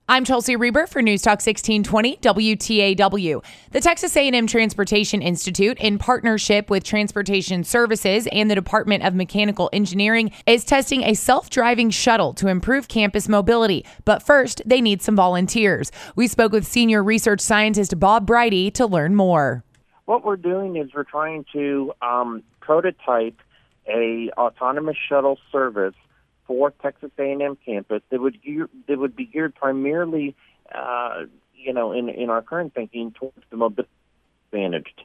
I'm Chelsea Reber for News Talk 1620 WTAW. The Texas A&M Transportation Institute, in partnership with Transportation Services and the Department of Mechanical Engineering, is testing a self-driving shuttle to improve campus mobility. But first, they need some volunteers. We spoke with senior research scientist Bob Bridey to learn more. What we're doing is we're trying to prototype a autonomous shuttle service for Texas A&M campus that would be geared primarily, in our current thinking towards the mobility advantaged.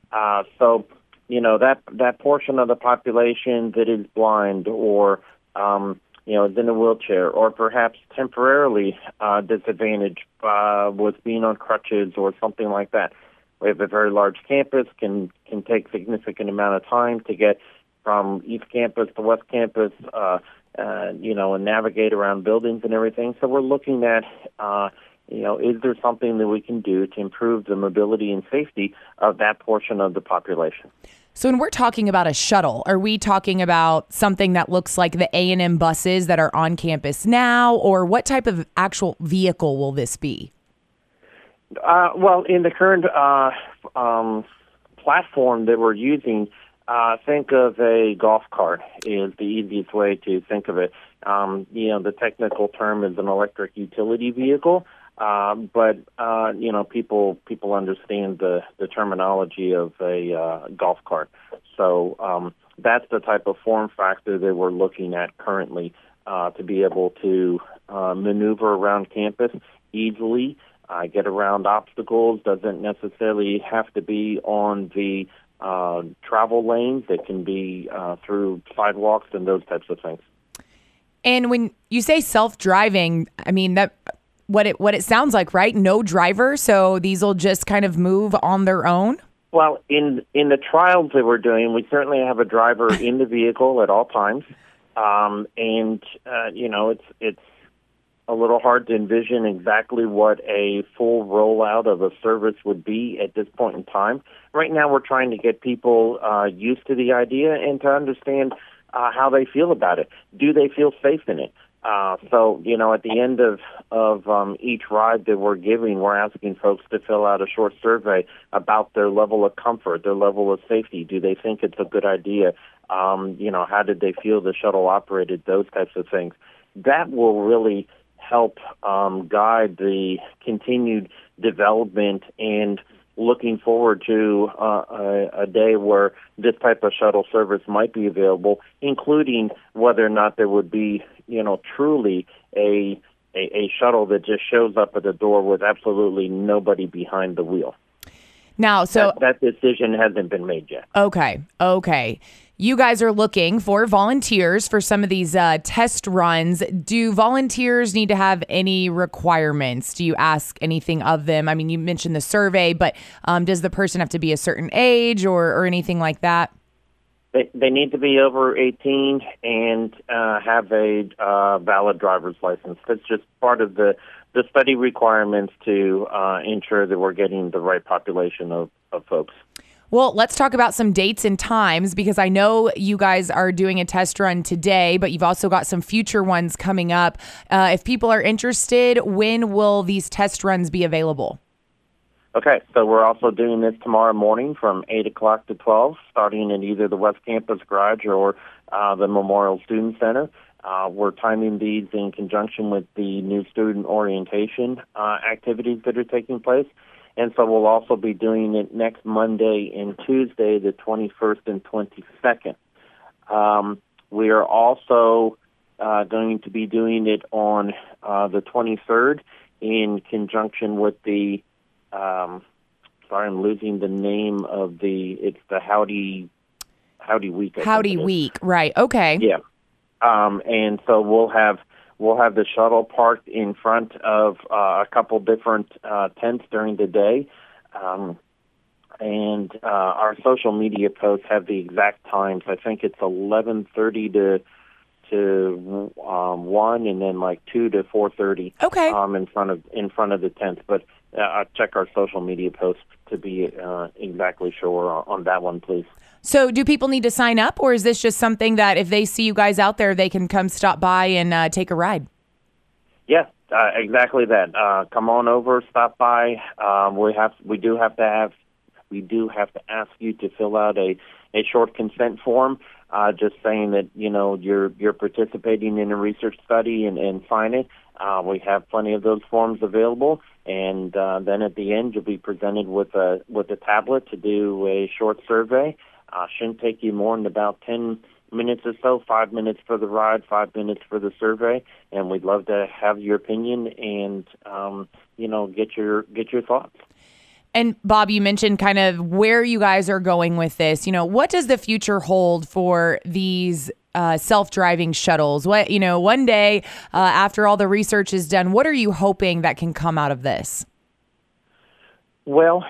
That portion of the population that is blind or is in a wheelchair or perhaps temporarily disadvantaged with being on crutches or something like that. We have a very large campus, can take significant amount of time to get from East Campus to West Campus, and navigate around buildings and everything. So we're looking at, is there something that we can do to improve the mobility and safety of that portion of the population? So when we're talking about a shuttle, are we talking about something that looks like the A&M buses that are on campus now, or what type of actual vehicle will this be? In the current platform that we're using, think of a golf cart is the easiest way to think of it. The technical term is an electric utility vehicle, but people understand the terminology of a golf cart. So that's the type of form factor that we're looking at currently to be able to maneuver around campus easily, get around obstacles. Doesn't necessarily have to be on the travel lanes. That can be through sidewalks and those types of things. And when you say self-driving, I mean that what it sounds like, right? No driver, so these will just kind of move on their own? Well, in the trials that we're doing, we certainly have a driver in the vehicle at all times. It's a little hard to envision exactly what a full rollout of a service would be at this point in time. Right now, we're trying to get people used to the idea and to understand how they feel about it. Do they feel safe in it? At the end of each ride that we're giving, we're asking folks to fill out a short survey about their level of comfort, their level of safety. Do they think it's a good idea? How did they feel the shuttle operated? Those types of things. That will really help guide the continued development and looking forward to a day where this type of shuttle service might be available, including whether or not there would be, truly a shuttle that just shows up at the door with absolutely nobody behind the wheel. Now, so that decision hasn't been made yet. Okay. You guys are looking for volunteers for some of these test runs. Do volunteers need to have any requirements? Do you ask anything of them? I mean, you mentioned the survey, but does the person have to be a certain age or anything like that? They need to be over 18 and have a valid driver's license. That's just part of the study requirements to ensure that we're getting the right population of folks. Well, let's talk about some dates and times, because I know you guys are doing a test run today, but you've also got some future ones coming up. If people are interested, when will these test runs be available? Okay, so we're also doing this tomorrow morning from 8 o'clock to 12, starting in either the West Campus Garage or the Memorial Student Center. We're timing these in conjunction with the new student orientation activities that are taking place. And so we'll also be doing it next Monday and Tuesday, the 21st and 22nd. We are also going to be doing it on the 23rd in conjunction with the, I'm losing the name of it's the Howdy Week. Howdy Week, right, okay. Yeah. And so we'll have the shuttle parked in front of a couple different tents during the day. And our social media posts have the exact times. I think it's 11:30 to 1, and then like 2 to 4:30. Okay. In front of the tents. But check our social media posts to be exactly sure on that one, please. So do people need to sign up, or is this just something that if they see you guys out there, they can come stop by and take a ride? Yeah, Exactly that. Come on over, stop by. We do have to ask you to fill out a short consent form, just saying that you're participating in a research study and sign it. We have plenty of those forms available, and then at the end you'll be presented with a tablet to do a short survey. Shouldn't take you more than about 10 minutes or so, 5 minutes for the ride, 5 minutes for the survey, and we'd love to have your opinion and get your thoughts. And Bob, you mentioned kind of where you guys are going with this. What does the future hold for these self-driving shuttles? One day after all the research is done, what are you hoping that can come out of this? Well,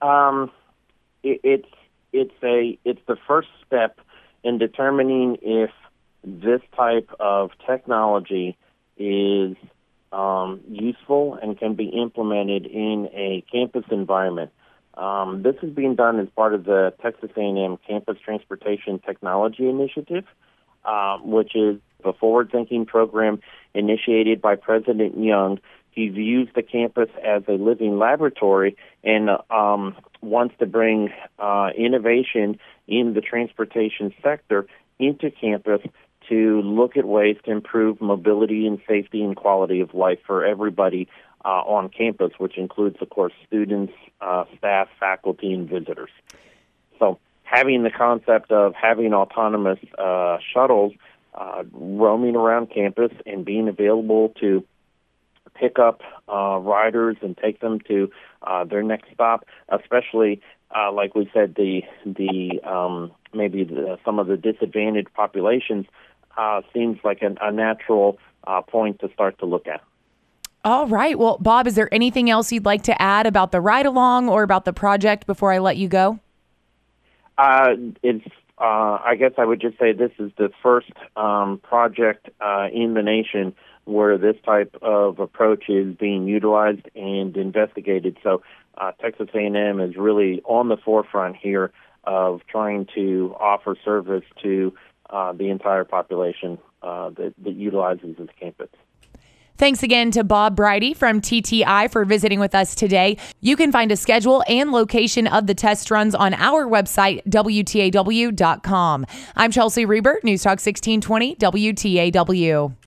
it's the first step in determining if this type of technology is useful and can be implemented in a campus environment. This is being done as part of the Texas A&M Campus Transportation Technology Initiative, which is a forward-thinking program initiated by President Young. He views the campus as a living laboratory and wants to bring innovation in the transportation sector into campus to look at ways to improve mobility and safety and quality of life for everybody on campus, which includes, of course, students, staff, faculty, and visitors. So having the concept of having autonomous shuttles roaming around campus and being available to pick up riders and take them to their next stop, especially like we said, some of the disadvantaged populations, seems like a natural point to start to look at. All right. Well, Bob, is there anything else you'd like to add about the ride-along or about the project before I let you go? I guess I would just say this is the first project in the nation where this type of approach is being utilized and investigated. So Texas A&M is really on the forefront here of trying to offer service to the entire population that utilizes this campus. Thanks again to Bob Bridey from TTI for visiting with us today. You can find a schedule and location of the test runs on our website, WTAW.com. I'm Chelsea Reber, News Talk 1620, WTAW.